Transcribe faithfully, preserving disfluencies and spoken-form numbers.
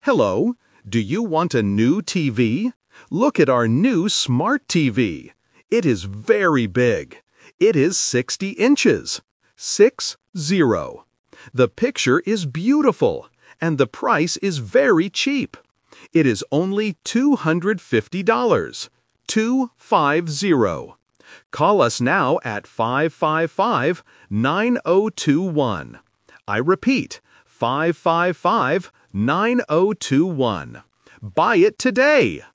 Hello, do you want a new T V? Look at our new Smart T V. It is very big. It is sixty inches. Six, zero. The picture is beautiful, and the price is very cheap. It is only two hundred fifty dollars. two five zero. Call us now at five five five, nine zero two one. I repeat, five five five, nine zero two one. Buy it today!